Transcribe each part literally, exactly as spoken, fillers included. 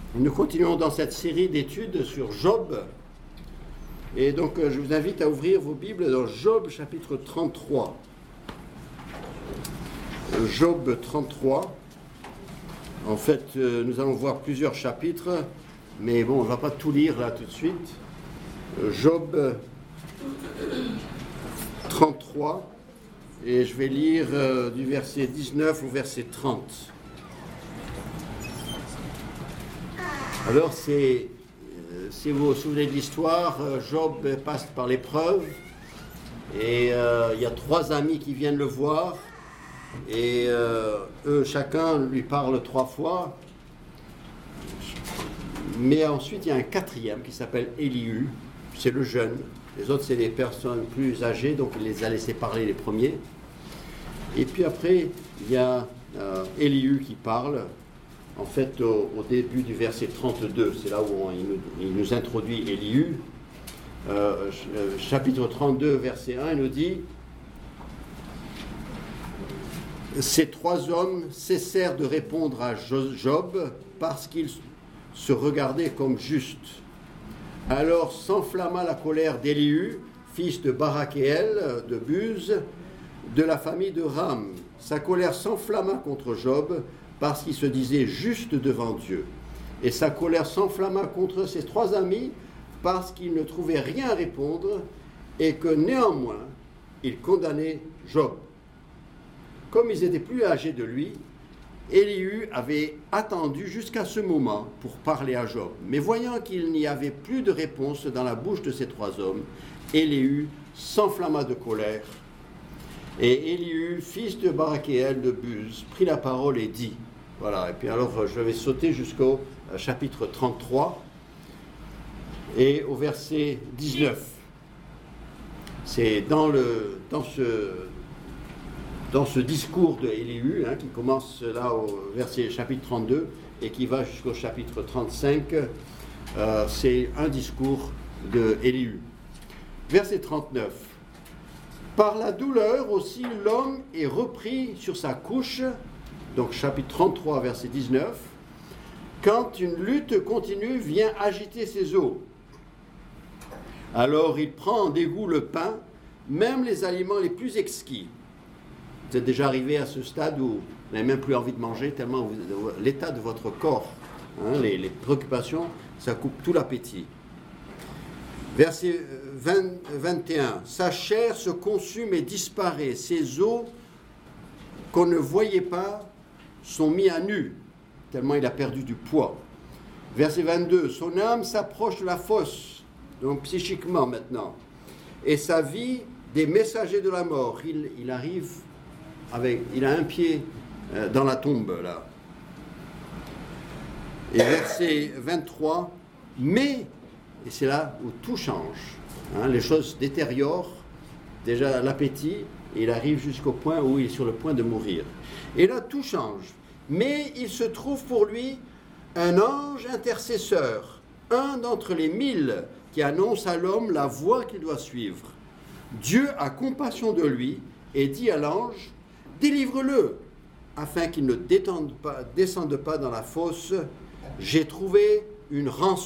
Nous continuons dans cette série d'études sur Job. Et donc, je vous invite à ouvrir vos Bibles dans Job chapitre trente-trois. Job trente-trois. En fait, nous allons voir plusieurs chapitres, mais bon, on ne va pas tout lire là tout de suite. Job trente-trois, et je vais lire euh, du verset dix-neuf au verset trente. Alors, c'est, euh, si vous vous souvenez de l'histoire, euh, Job passe par l'épreuve, et euh, il y a trois amis qui viennent le voir, et euh, eux, chacun lui parle trois fois. Mais ensuite, il y a un quatrième qui s'appelle Élihu, c'est le jeune. Les autres, c'est des personnes plus âgées, donc il les a laissés parler les premiers. Et puis après, il y a euh, Élihu qui parle. En fait, au, au début du verset trente-deux, c'est là où on, il, nous, il nous introduit Élihu. Euh, chapitre trente-deux, verset un, il nous dit « Ces trois hommes cessèrent de répondre à Job parce qu'ils se regardaient comme justes. Alors s'enflamma la colère d'Élihu, fils de Barakéel, de Buz, de la famille de Ram. Sa colère s'enflamma contre Job, parce qu'il se disait juste devant Dieu. Et sa colère s'enflamma contre ses trois amis, parce qu'ils ne trouvaient rien à répondre, et que néanmoins, ils condamnaient Job. Comme ils étaient plus âgés de lui, Élihu avait attendu jusqu'à ce moment pour parler à Job. Mais voyant qu'il n'y avait plus de réponse dans la bouche de ces trois hommes, Élihu s'enflamma de colère. Et Élihu, fils de Barakéel de Buz, prit la parole et dit, voilà, et puis alors je vais sauter jusqu'au chapitre trente-trois et au verset dix-neuf. C'est dans, le, dans, ce, dans ce discours de Élihu, hein, qui commence là au verset chapitre trente-deux et qui va jusqu'au chapitre trente-cinq, euh, c'est un discours de Élihu. Verset trente-neuf. Par la douleur aussi, l'homme est repris sur sa couche, donc chapitre trente-trois, verset dix-neuf, quand une lutte continue vient agiter ses os. Alors il prend en dégoût le pain, même les aliments les plus exquis. Vous êtes déjà arrivé à ce stade où vous n'avez même plus envie de manger, tellement vous, l'état de votre corps, hein, les, les préoccupations, ça coupe tout l'appétit. Verset vingt, vingt et un. Sa chair se consume et disparaît. Ses os qu'on ne voyait pas sont mis à nu, tellement il a perdu du poids. Verset vingt-deux. Son âme s'approche de la fosse, donc psychiquement maintenant. Et sa vie des messagers de la mort. Il, il arrive avec, il a un pied dans la tombe là. Et verset vingt-trois. Mais et c'est là où tout change. Hein, les choses détériorent. Déjà l'appétit, et il arrive jusqu'au point où il est sur le point de mourir. Et là, tout change. Mais il se trouve pour lui un ange intercesseur, un d'entre les mille qui annonce à l'homme la voie qu'il doit suivre. Dieu a compassion de lui et dit à l'ange, « Délivre-le, afin qu'il ne détende pas, descende pas dans la fosse. J'ai trouvé une rançon. »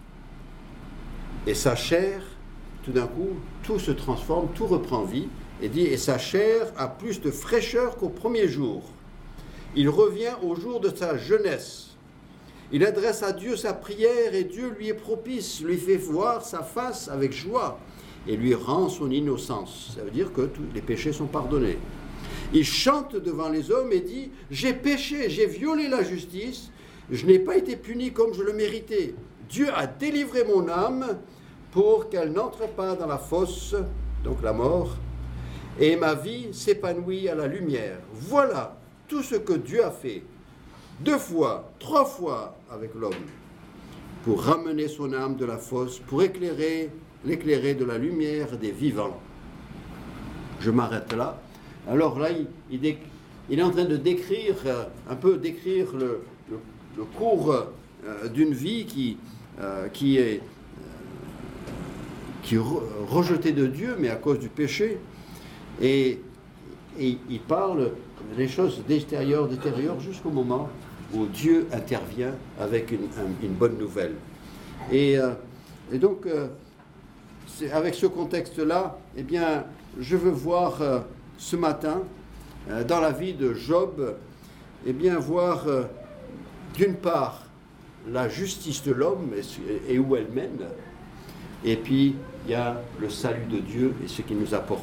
Et sa chair, tout d'un coup, tout se transforme, tout reprend vie, et dit, et sa chair a plus de fraîcheur qu'au premier jour. Il revient au jour de sa jeunesse. Il adresse à Dieu sa prière, et Dieu lui est propice, lui fait voir sa face avec joie, et lui rend son innocence. Ça veut dire que tous les péchés sont pardonnés. Il chante devant les hommes et dit, j'ai péché, j'ai violé la justice, je n'ai pas été puni comme je le méritais. Dieu a délivré mon âme pour qu'elle n'entre pas dans la fosse, donc la mort, et ma vie s'épanouit à la lumière. Voilà tout ce que Dieu a fait, deux fois, trois fois avec l'homme, pour ramener son âme de la fosse, pour éclairer, l'éclairer de la lumière des vivants. Je m'arrête là. Alors là, il, il, dé, il est en train de décrire, un peu décrire le, le, le cours euh, d'une vie qui, euh, qui est qui est rejeté de Dieu, mais à cause du péché. Et, et il parle des choses d'extérieur, d'intérieur, jusqu'au moment où Dieu intervient avec une, un, une bonne nouvelle. Et, euh, et donc, euh, c'est avec ce contexte-là, eh bien, je veux voir euh, ce matin, euh, dans la vie de Job, eh bien, voir euh, d'une part la justice de l'homme et, et où elle mène, et puis il y a le salut de Dieu et ce qu'il nous apporte.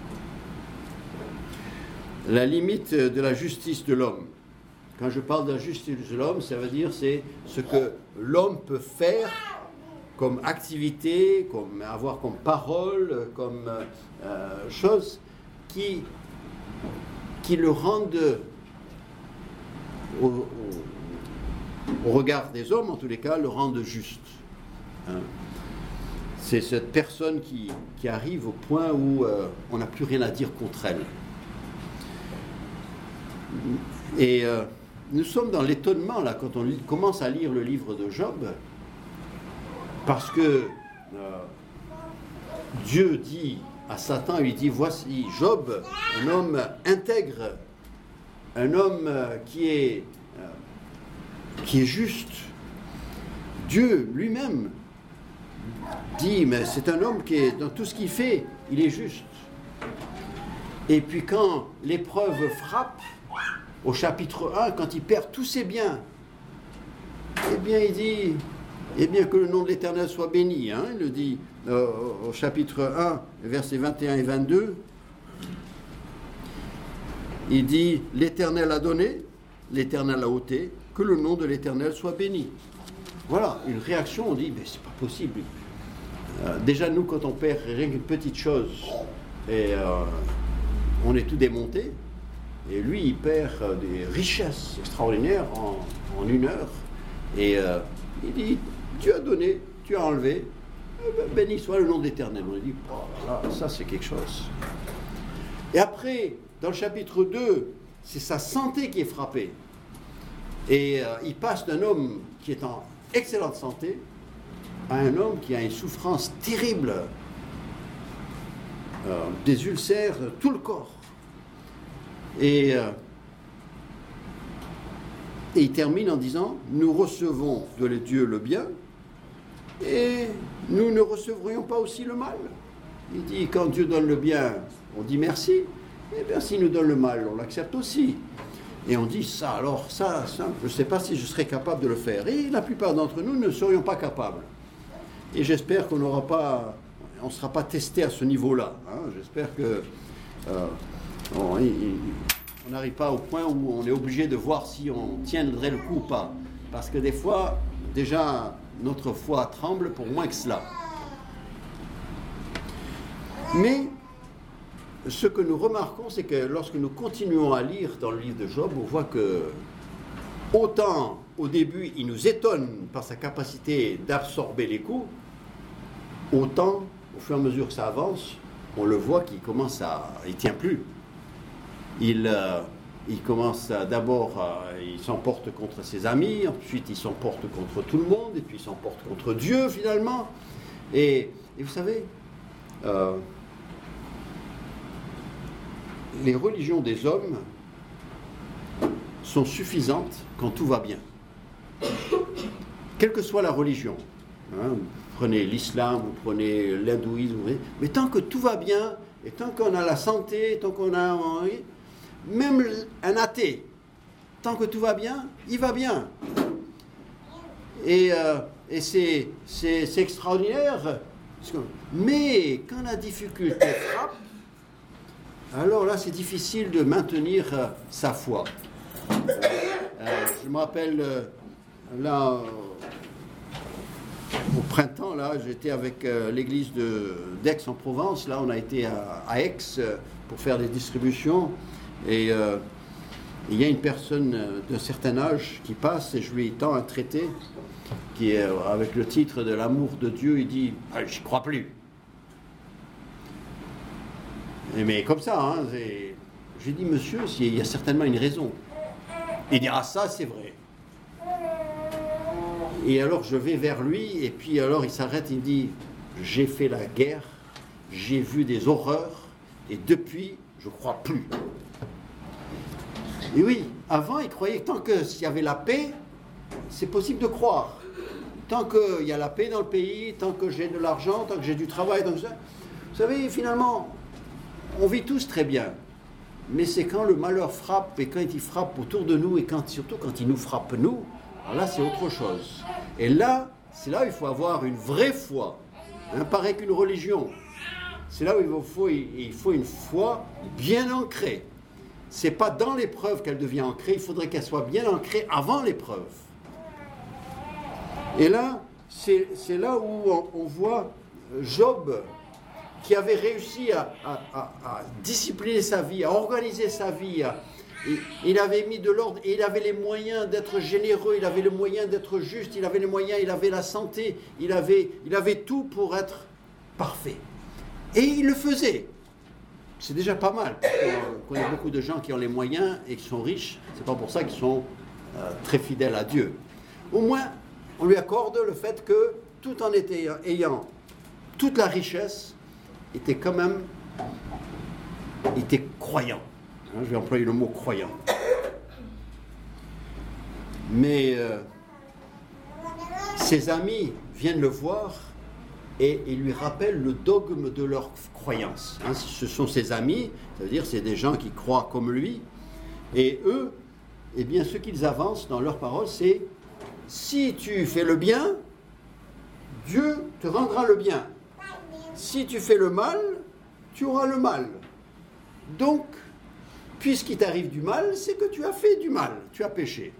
La limite de la justice de l'homme. Quand je parle de la justice de l'homme, ça veut dire c'est ce que l'homme peut faire comme activité, comme avoir comme parole, comme euh, chose qui, qui le rendent au, au, au regard des hommes, en tous les cas, le rendent juste. Hein. C'est cette personne qui, qui arrive au point où euh, on n'a plus rien à dire contre elle. Et euh, nous sommes dans l'étonnement là quand on lit, commence à lire le livre de Job, parce que euh, Dieu dit à Satan, il dit voici Job, un homme intègre, un homme euh, qui est euh, qui est juste. Dieu lui-même dit mais c'est un homme qui est dans tout ce qu'il fait, il est juste. Et puis quand l'épreuve frappe, au chapitre un, quand il perd tous ses biens, eh bien il dit, eh bien que le nom de l'Éternel soit béni, hein, il le dit euh, au chapitre un, versets vingt et un et vingt-deux, il dit, l'Éternel a donné, l'Éternel a ôté, que le nom de l'Éternel soit béni. Voilà, une réaction, on dit, mais c'est pas possible. Euh, déjà nous, quand on perd rien qu'une petite chose, et euh, on est tout démonté, et lui, il perd des richesses extraordinaires en, en une heure. Et euh, il dit, tu as donné, tu as enlevé, eh ben, béni soit le nom d'Éternel. On dit, oh là là, ça c'est quelque chose. Et après, dans le chapitre deux, c'est sa santé qui est frappée. Et euh, il passe d'un homme qui est en excellente santé à un homme qui a une souffrance terrible, euh, des ulcères, tout le corps. Et, euh, et il termine en disant, nous recevons de Dieu le bien et nous ne recevrions pas aussi le mal. Il dit, quand Dieu donne le bien, on dit merci, et bien s'il nous donne le mal, on l'accepte aussi. Et on dit ça, alors ça, ça je ne sais pas si je serais capable de le faire. Et la plupart d'entre nous ne serions pas capables. Et j'espère qu'on n'aura pas, on ne sera pas testé à ce niveau-là. Hein. J'espère que euh, on n'arrive pas au point où on est obligé de voir si on tiendrait le coup ou pas. Parce que des fois, déjà, notre foi tremble pour moins que cela. Mais ce que nous remarquons, c'est que lorsque nous continuons à lire dans le livre de Job, on voit que autant au début, il nous étonne par sa capacité d'absorber les coups, autant, au fur et à mesure que ça avance, on le voit qu'il commence à... il ne tient plus. Il, euh, il commence à, d'abord, euh, il s'emporte contre ses amis, ensuite il s'emporte contre tout le monde, et puis il s'emporte contre Dieu finalement. Et, et vous savez, euh, les religions des hommes sont suffisantes quand tout va bien. Quelle que soit la religion, hein, vous prenez l'islam, vous prenez l'hindouisme, mais tant que tout va bien, et tant qu'on a la santé, tant qu'on a... Même un athée, tant que tout va bien, il va bien. Et, euh, et c'est, c'est, c'est extraordinaire. Mais quand la difficulté frappe, alors là, c'est difficile de maintenir euh, sa foi. Euh, je me rappelle, euh, là, euh, au printemps, là, j'étais avec euh, l'église de, d'Aix-en-Provence. Là, on a été à, à Aix euh, pour faire des distributions. Et euh, il y a une personne euh, d'un certain âge qui passe et je lui tends un traité qui est euh, avec le titre de l'amour de Dieu. Il dit ah, « j'y crois plus ». Mais comme ça, hein, j'ai dit « monsieur, il y a certainement une raison ». Il dira « ça, c'est vrai ». Et alors je vais vers lui et puis alors il s'arrête, il dit « j'ai fait la guerre, j'ai vu des horreurs et depuis, je ne crois plus ». Et oui, avant, il croyait que tant qu'il y avait la paix, c'est possible de croire. Tant qu'il y a la paix dans le pays, tant que j'ai de l'argent, tant que j'ai du travail, tant que ça. Vous savez, finalement, on vit tous très bien. Mais c'est quand le malheur frappe, et quand il frappe autour de nous, et quand, surtout quand il nous frappe nous, alors là, c'est autre chose. Et là, c'est là où il faut avoir une vraie foi. Hein, pareil qu'une religion. C'est là où il faut, il faut une foi bien ancrée. C'est pas dans l'épreuve qu'elle devient ancrée, il faudrait qu'elle soit bien ancrée avant l'épreuve. Et là, c'est, c'est là où on, on voit Job qui avait réussi à, à, à, à discipliner sa vie, à organiser sa vie. À, il, il avait mis de l'ordre et il avait les moyens d'être généreux, il avait les moyens d'être juste, il avait les moyens, il avait la santé, il avait, il avait tout pour être parfait. Et il le faisait. C'est déjà pas mal. On connaît beaucoup de gens qui ont les moyens et qui sont riches. C'est pas pour ça qu'ils sont euh, très fidèles à Dieu. Au moins, on lui accorde le fait que, tout en était, ayant toute la richesse, était quand même, était croyant. Hein, je vais employer le mot croyant. Mais euh, ses amis viennent le voir et ils lui rappellent le dogme de leur croyance. Hein, ce sont ses amis, ça veut dire c'est des gens qui croient comme lui, et eux, eh bien, ce qu'ils avancent dans leur parole, c'est si tu fais le bien, Dieu te rendra le bien. Si tu fais le mal, tu auras le mal. Donc, puisqu'il t'arrive du mal, c'est que tu as fait du mal, tu as péché.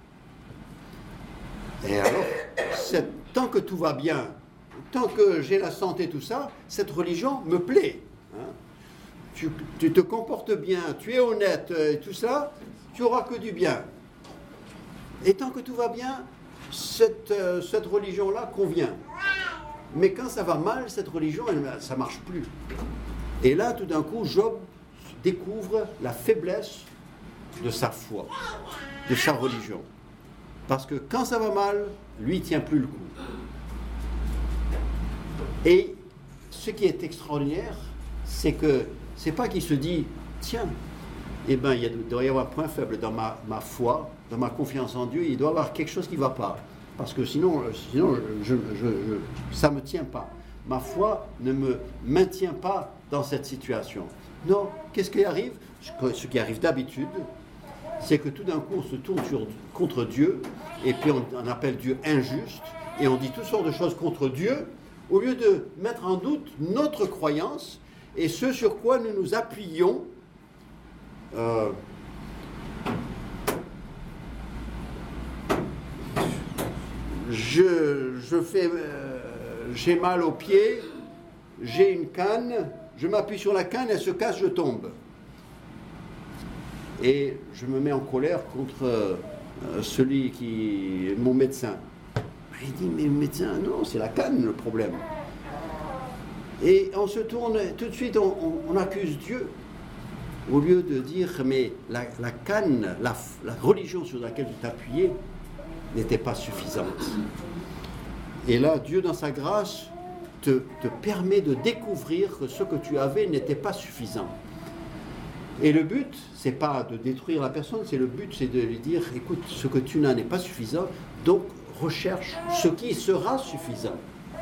Et alors, c'est, tant que tout va bien, tant que j'ai la santé, tout ça, cette religion me plaît. Hein. Tu, tu te comportes bien, tu es honnête, et tout ça, tu n'auras que du bien. Et tant que tout va bien, cette, euh, cette religion-là convient. Mais quand ça va mal, cette religion, elle, ça ne marche plus. Et là, tout d'un coup, Job découvre la faiblesse de sa foi, de sa religion. Parce que quand ça va mal, lui, il ne tient plus le coup. Et ce qui est extraordinaire, c'est que c'est pas qu'il se dit, tiens, eh ben, il doit y avoir un point faible dans ma, ma foi, dans ma confiance en Dieu, il doit y avoir quelque chose qui ne va pas. Parce que sinon, sinon je, je, je, je, ça ne me tient pas. Ma foi ne me maintient pas dans cette situation. Non, qu'est-ce qui arrive ? Ce qui arrive d'habitude, c'est que tout d'un coup, on se tourne sur, contre Dieu, et puis on, on appelle Dieu injuste, et on dit toutes sortes de choses contre Dieu, au lieu de mettre en doute notre croyance, et ce sur quoi nous nous appuyons. Euh, je, je fais, euh, j'ai mal aux pieds, j'ai une canne, je m'appuie sur la canne, elle se casse, je tombe. Et je me mets en colère contre euh, celui qui est mon médecin. Il dit, mais le médecin, non, c'est la canne le problème. Et on se tourne, tout de suite, on, on, on accuse Dieu. Au lieu de dire, mais la, la canne, la, la religion sur laquelle tu t'appuyais n'était pas suffisante. Et là, Dieu, dans sa grâce, te, te permet de découvrir que ce que tu avais n'était pas suffisant. Et le but, c'est pas de détruire la personne, c'est le but, c'est de lui dire, écoute, ce que tu n'as n'est pas suffisant, donc recherche ce qui sera suffisant.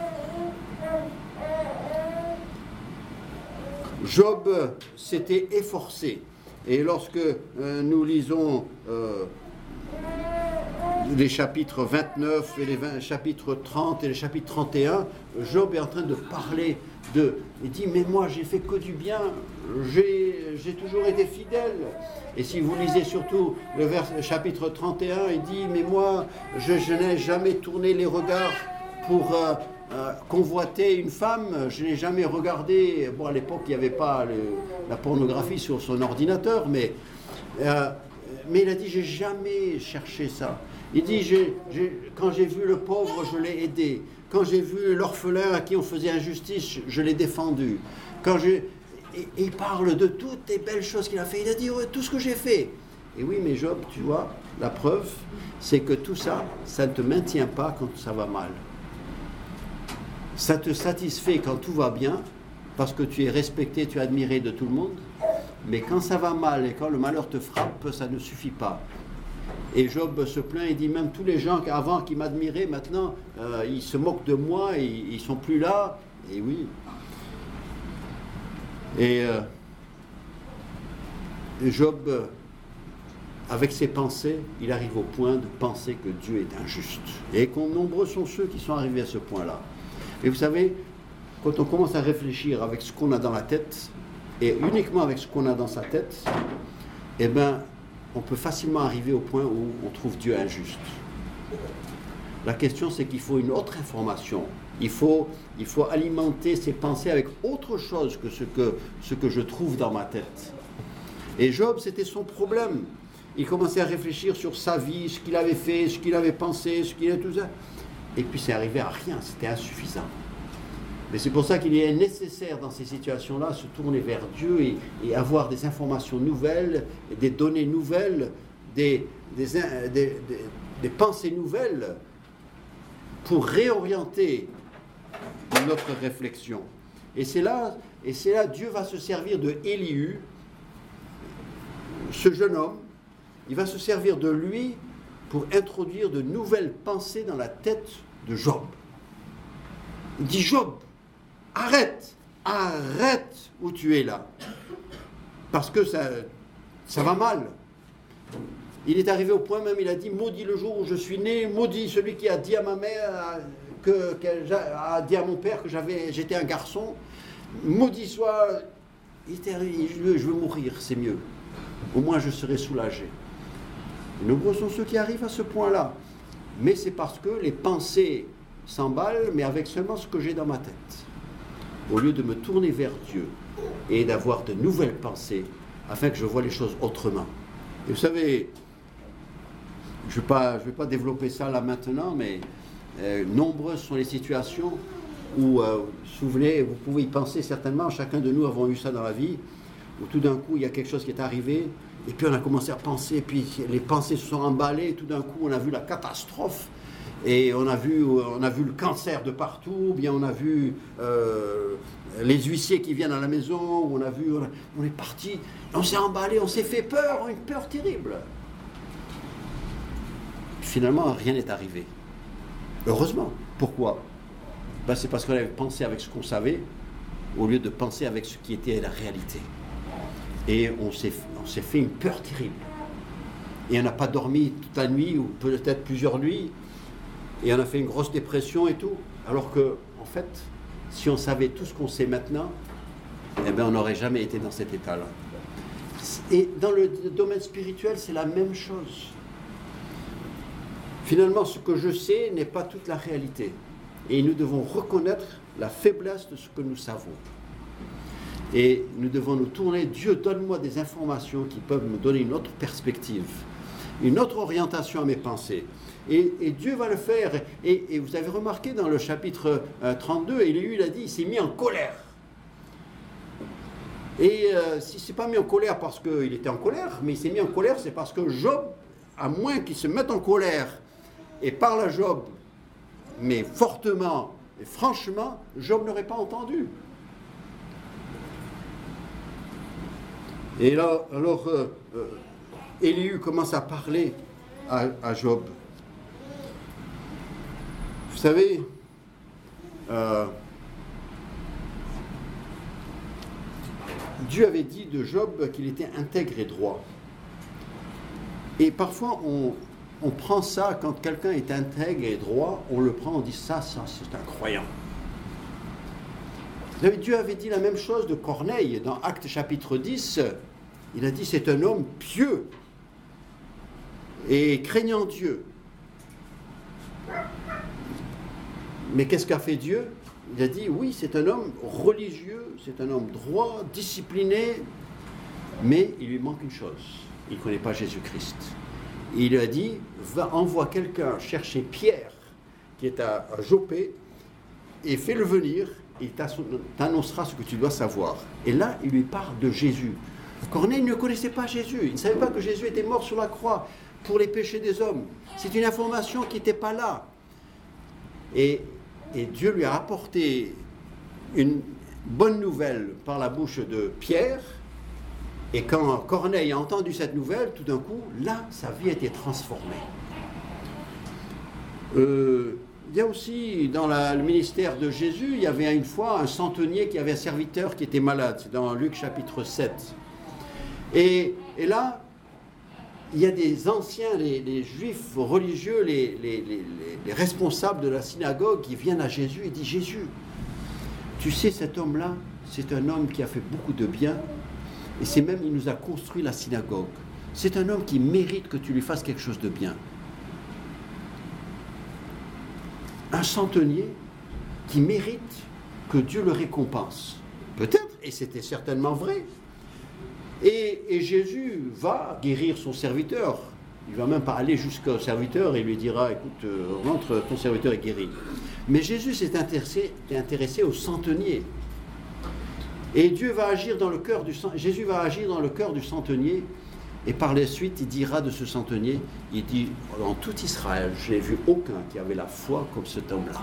Job s'était efforcé. Et lorsque euh, nous lisons euh, les chapitres vingt-neuf et les vingt, chapitres trente et les chapitres trente et un, Job est en train de parler de... Il dit, mais moi j'ai fait que du bien, j'ai, j'ai toujours été fidèle. Et si vous lisez surtout le, vers, le chapitre trente et un, il dit, mais moi je, je n'ai jamais tourné les regards pour... Euh, Euh, convoiter une femme, je n'ai jamais regardé, bon à l'époque il n'y avait pas le, la pornographie sur son ordinateur, mais, euh, mais il a dit j'ai jamais cherché ça. Il dit j'ai, j'ai, quand j'ai vu le pauvre je l'ai aidé, quand j'ai vu l'orphelin à qui on faisait injustice je l'ai défendu, quand j'ai, et, et il parle de toutes les belles choses qu'il a fait, il a dit ouais, tout ce que j'ai fait. Et oui mais Job, tu vois, la preuve c'est que tout ça, ça ne te maintient pas quand ça va mal. Ça te satisfait quand tout va bien, parce que tu es respecté, tu es admiré de tout le monde, mais quand ça va mal et quand le malheur te frappe, ça ne suffit pas. Et Job se plaint, il dit même tous les gens avant qui m'admiraient, maintenant, euh, ils se moquent de moi, ils ne sont plus là. Et oui. Et, euh, et Job, euh, avec ses pensées, il arrive au point de penser que Dieu est injuste. Et qu'on nombreux sont ceux qui sont arrivés à ce point-là. Et vous savez, quand on commence à réfléchir avec ce qu'on a dans la tête, et uniquement avec ce qu'on a dans sa tête, eh bien, on peut facilement arriver au point où on trouve Dieu injuste. La question, c'est qu'il faut une autre information. Il faut, il faut alimenter ses pensées avec autre chose que ce, que ce que je trouve dans ma tête. Et Job, c'était son problème. Il commençait à réfléchir sur sa vie, ce qu'il avait fait, ce qu'il avait pensé, ce qu'il a tout ça. Et puis c'est arrivé à rien, c'était insuffisant. Mais c'est pour ça qu'il est nécessaire dans ces situations-là se tourner vers Dieu et, et avoir des informations nouvelles, des données nouvelles, des, des, des, des, des pensées nouvelles pour réorienter notre réflexion. Et c'est là, et c'est là Dieu va se servir de Élihu, ce jeune homme, il va se servir de lui pour introduire de nouvelles pensées dans la tête de Job. Il dit, Job, arrête, arrête où tu es là, parce que ça, ça va mal. Il est arrivé au point même, il a dit, maudit le jour où je suis né, maudit celui qui a dit à ma mère, que, que a dit à mon père que j'avais, j'étais un garçon, maudit soit, il était, je veux, je veux mourir, c'est mieux, au moins je serai soulagé. Nombreux sont ceux qui arrivent à ce point-là, mais c'est parce que les pensées s'emballent, mais avec seulement ce que j'ai dans ma tête. Au lieu de me tourner vers Dieu et d'avoir de nouvelles pensées, afin que je vois les choses autrement. Et vous savez, je ne vais pas, je vais pas développer ça là maintenant, mais euh, nombreuses sont les situations où, euh, vous vous souvenez, vous pouvez y penser certainement, chacun de nous avons eu ça dans la vie, où tout d'un coup il y a quelque chose qui est arrivé, et puis on a commencé à penser, et puis les pensées se sont emballées, et tout d'un coup on a vu la catastrophe, et on a vu, on a vu le cancer de partout, ou bien on a vu euh, les huissiers qui viennent à la maison, on a vu, on, a, on est parti, on s'est emballé, on s'est fait peur, une peur terrible. Finalement, rien n'est arrivé. Heureusement. Pourquoi? Ben, c'est parce qu'on avait pensé avec ce qu'on savait, au lieu de penser avec ce qui était la réalité. Et on s'est, on s'est fait une peur terrible. Et on n'a pas dormi toute la nuit, ou peut-être plusieurs nuits, et on a fait une grosse dépression et tout. Alors que, en fait, si on savait tout ce qu'on sait maintenant, eh bien, on n'aurait jamais été dans cet état-là. Et dans le domaine spirituel, c'est la même chose. Finalement, ce que je sais n'est pas toute la réalité. Et nous devons reconnaître la faiblesse de ce que nous savons. Et nous devons nous tourner, Dieu, donne-moi des informations qui peuvent me donner une autre perspective, une autre orientation à mes pensées. Et, et Dieu va le faire. Et, et vous avez remarqué dans le chapitre euh, trente-deux, Élihu, il a dit, il s'est mis en colère. Et euh, s'il ne s'est pas mis en colère parce qu'il était en colère, mais il s'est mis en colère, c'est parce que Job, à moins qu'il se mette en colère et parle à Job, mais fortement et franchement, Job n'aurait pas entendu. Et là, alors, euh, euh, Élihu commence à parler à, à Job. Vous savez, euh, Dieu avait dit de Job qu'il était intègre et droit. Et parfois, on, on prend ça, quand quelqu'un est intègre et droit, on le prend, on dit ça, ça, c'est un croyant. Vous savez, Dieu avait dit la même chose de Corneille dans Actes chapitre dix. Il a dit, c'est un homme pieux et craignant Dieu. Mais qu'est-ce qu'a fait Dieu? Il a dit, oui, c'est un homme religieux, c'est un homme droit, discipliné, mais il lui manque une chose, il ne connaît pas Jésus-Christ. Il a dit, va, envoie quelqu'un chercher Pierre, qui est à, à Joppé, et fais-le venir, il t'annoncera ce que tu dois savoir. Et là, il lui parle de Jésus. Corneille ne connaissait pas Jésus, il ne savait pas que Jésus était mort sur la croix pour les péchés des hommes. C'est une information qui n'était pas là. Et, et Dieu lui a apporté une bonne nouvelle par la bouche de Pierre, Et quand Corneille a entendu cette nouvelle, tout d'un coup, là, sa vie a été transformée. Euh, il y a aussi, dans la, le ministère de Jésus, il y avait une fois un centenier qui avait un serviteur qui était malade. C'est dans Luc chapitre sept. Et, et là, il y a des anciens, les, les juifs religieux, les, les, les, les responsables de la synagogue qui viennent à Jésus et disent « Jésus, tu sais, cet homme-là, c'est un homme qui a fait beaucoup de bien, et c'est même, il nous a construit la synagogue. C'est un homme qui mérite que tu lui fasses quelque chose de bien. » Un centenier qui mérite que Dieu le récompense. Peut-être, et c'était certainement vrai. Et, et Jésus va guérir son serviteur. Il ne va même pas aller jusqu'au serviteur et lui dira « Écoute, euh, rentre, ton serviteur est guéri. » Mais Jésus s'est intéressé, intéressé au centenier. Et Dieu va agir dans le cœur du Jésus va agir dans le cœur du centenier. Et par la suite, il dira de ce centenier, il dit, dans tout Israël, je n'ai vu aucun qui avait la foi comme cet homme-là.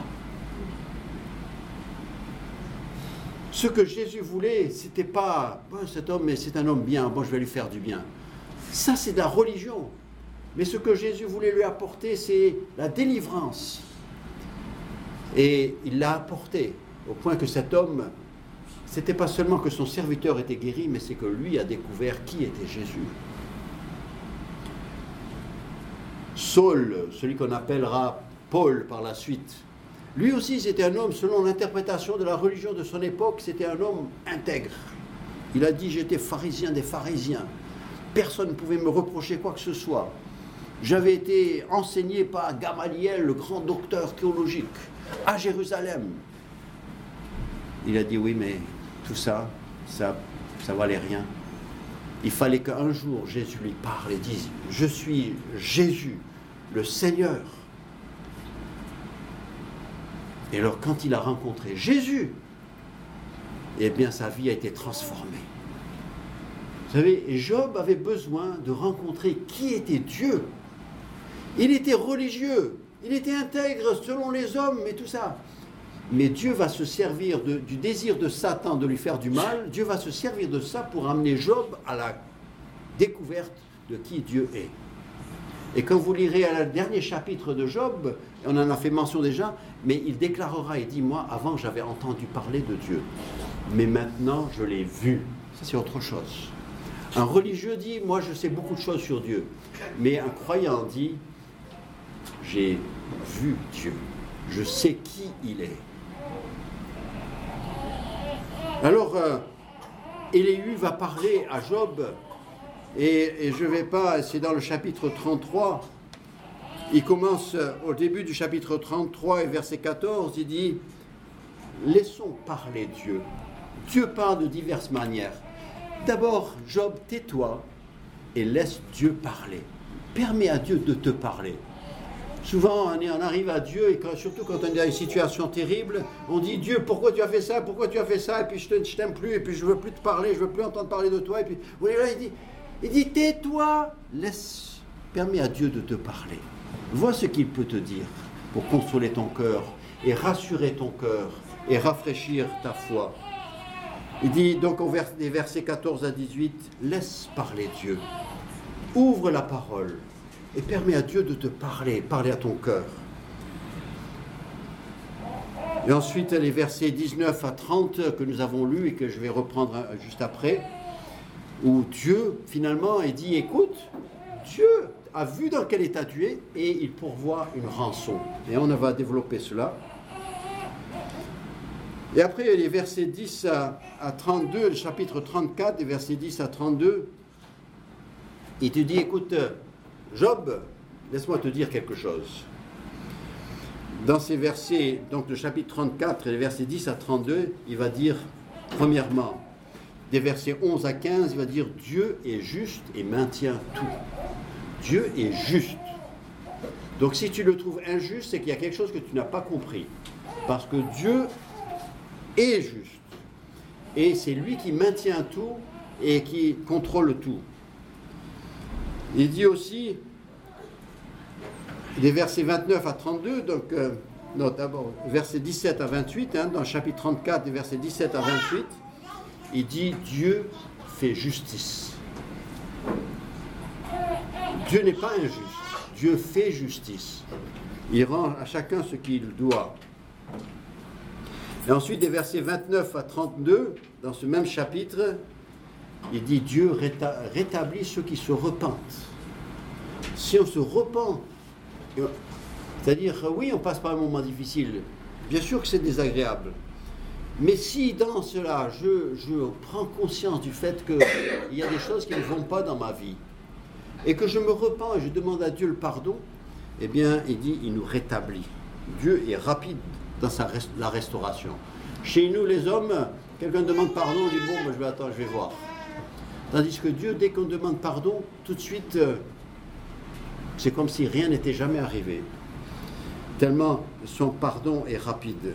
Ce que Jésus voulait, c'était pas, bon, cet homme, mais c'est un homme bien, bon, je vais lui faire du bien. Ça, c'est de la religion. Mais ce que Jésus voulait lui apporter, c'est la délivrance. Et il l'a apporté, au point que cet homme, c'était pas seulement que son serviteur était guéri, mais c'est que lui a découvert qui était Jésus. Saul, celui qu'on appellera Paul par la suite, lui aussi c'était un homme, selon l'interprétation de la religion de son époque, c'était un homme intègre. Il a dit, j'étais pharisien des pharisiens. Personne ne pouvait me reprocher quoi que ce soit. J'avais été enseigné par Gamaliel, le grand docteur théologique, à Jérusalem. Il a dit, oui, mais tout ça, ça, ça valait rien. Il fallait qu'un jour, Jésus lui parle et dise, je suis Jésus, le Seigneur. Et alors, quand il a rencontré Jésus, eh bien, sa vie a été transformée. Vous savez, Job avait besoin de rencontrer qui était Dieu. Il était religieux, il était intègre selon les hommes et tout ça. Mais Dieu va se servir de, du désir de Satan de lui faire du mal. Dieu va se servir de ça pour amener Job à la découverte de qui Dieu est. Et quand vous lirez à le dernier chapitre de Job, on en a fait mention déjà, mais il déclarera et dit, moi, avant j'avais entendu parler de Dieu, mais maintenant je l'ai vu. Ça c'est autre chose. Un religieux dit, moi je sais beaucoup de choses sur Dieu, mais un croyant dit, j'ai vu Dieu, je sais qui il est. Alors, euh, Élihu va parler à Job, et, et je ne vais pas, c'est dans le chapitre trente-trois, il commence au début du chapitre trente-trois et verset quatorze, il dit, laissons parler Dieu. Dieu parle de diverses manières. D'abord, Job, tais-toi et laisse Dieu parler. Permets à Dieu de te parler. Souvent, on, est, on arrive à Dieu, et quand, surtout quand on est dans une situation terrible, on dit, Dieu, pourquoi tu as fait ça, pourquoi tu as fait ça, et puis je ne t'aime plus, et puis je ne veux plus te parler, je ne veux plus entendre parler de toi, et puis, vous voyez là, il dit, il dit tais-toi, laisse, permets à Dieu de te parler. Vois ce qu'il peut te dire pour consoler ton cœur, et rassurer ton cœur, et rafraîchir ta foi. Il dit donc au vers, des versets quatorze à dix-huit, laisse parler Dieu, ouvre la parole, et permets à Dieu de te parler, parler à ton cœur. Et ensuite, les versets dix-neuf à trente que nous avons lus et que je vais reprendre juste après, où Dieu, finalement, est dit, écoute, Dieu a vu dans quel état tu es et il pourvoit une rançon. Et on va développer cela. Et après, les versets dix à trente-deux, le chapitre trente-quatre, les versets dix à trente-deux, il te dit, écoute, Job, laisse-moi te dire quelque chose. Dans ces versets, donc le chapitre trente-quatre et les versets dix à trente-deux, il va dire, premièrement, des versets onze à quinze, il va dire, Dieu est juste et maintient tout. Dieu est juste. Donc si tu le trouves injuste, c'est qu'il y a quelque chose que tu n'as pas compris. Parce que Dieu est juste. Et c'est lui qui maintient tout et qui contrôle tout. Il dit aussi, des versets vingt-neuf à trente-deux, donc, euh, non, d'abord, versets dix-sept à vingt-huit, hein, dans le chapitre trente-quatre, des versets dix-sept à vingt-huit, il dit, Dieu fait justice. Dieu n'est pas injuste. Dieu fait justice. Il rend à chacun ce qu'il doit. Et ensuite, des versets vingt-neuf à trente-deux, dans ce même chapitre, il dit Dieu réta- rétablit ceux qui se repentent. Si on se repent, c'est-à-dire, oui, on passe par un moment difficile, bien sûr que c'est désagréable, mais si dans cela, je, je prends conscience du fait qu'il y a des choses qui ne vont pas dans ma vie, et que je me repens et je demande à Dieu le pardon, eh bien, il dit, il nous rétablit. Dieu est rapide dans sa rest- la restauration. Chez nous, les hommes, quelqu'un demande pardon, on dit, bon, ben, je vais attendre, je vais voir. Tandis que Dieu, dès qu'on demande pardon, tout de suite, euh, c'est comme si rien n'était jamais arrivé. Tellement son pardon est rapide.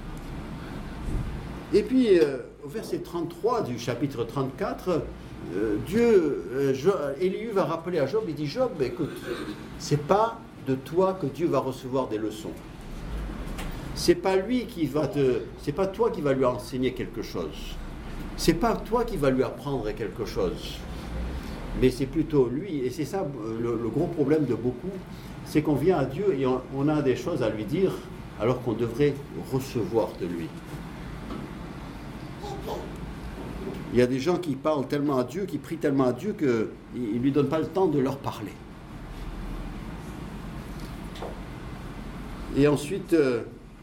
Et puis, euh, au verset trente-trois du chapitre trente-quatre, euh, Dieu, euh, Jo- Élihu va rappeler à Job, il dit, Job, écoute, c'est pas de toi que Dieu va recevoir des leçons. C'est pas lui qui va te, c'est pas toi qui va lui enseigner quelque chose. C'est pas toi qui va lui apprendre quelque chose. Mais c'est plutôt lui, et c'est ça le, le gros problème de beaucoup, c'est qu'on vient à Dieu et on, on a des choses à lui dire alors qu'on devrait recevoir de lui. Il y a des gens qui parlent tellement à Dieu, qui prient tellement à Dieu qu'ils ne lui donnent pas le temps de leur parler. Et ensuite, euh,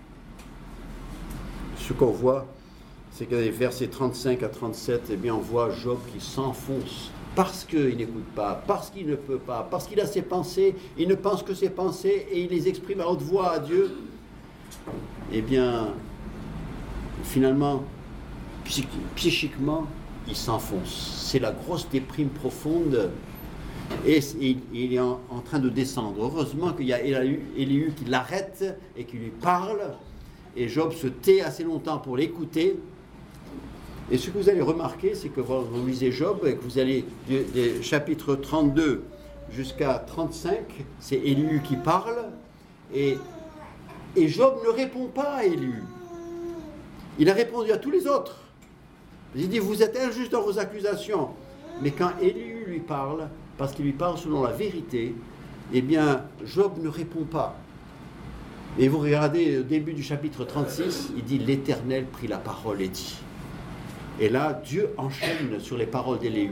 ce qu'on voit, c'est que les versets trente-cinq à trente-sept, eh bien, on voit Job qui s'enfonce parce qu'il n'écoute pas, parce qu'il ne peut pas, parce qu'il a ses pensées, il ne pense que ses pensées et il les exprime à haute voix à Dieu. Eh bien, finalement, psych- psychiquement, il s'enfonce. C'est la grosse déprime profonde et il, il est en, en train de descendre. Heureusement qu'il y a Élihu, Élihu qui l'arrête et qui lui parle et Job se tait assez longtemps pour l'écouter. Et ce que vous allez remarquer, c'est que vous, vous lisez Job et que vous allez du, du chapitre trente-deux jusqu'à trente-cinq, c'est Élihu qui parle et, et Job ne répond pas à Élihu. Il a répondu à tous les autres. Il dit, vous êtes injuste dans vos accusations. Mais quand Élihu lui parle, parce qu'il lui parle selon la vérité, eh bien, Job ne répond pas. Et vous regardez au début du chapitre trente-six, il dit, l'Éternel prit la parole et dit. Et là, Dieu enchaîne sur les paroles d'Élihu.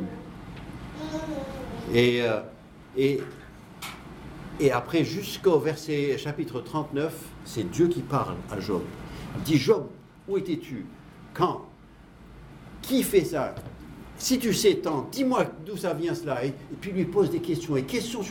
Et, euh, et, et après, jusqu'au verset chapitre trente-neuf, c'est Dieu qui parle à Job. Il dit, Job, où étais-tu? Quand? Qui fait ça? Si tu sais tant, dis-moi d'où ça vient cela. Et, et puis il lui pose des questions, et questions sur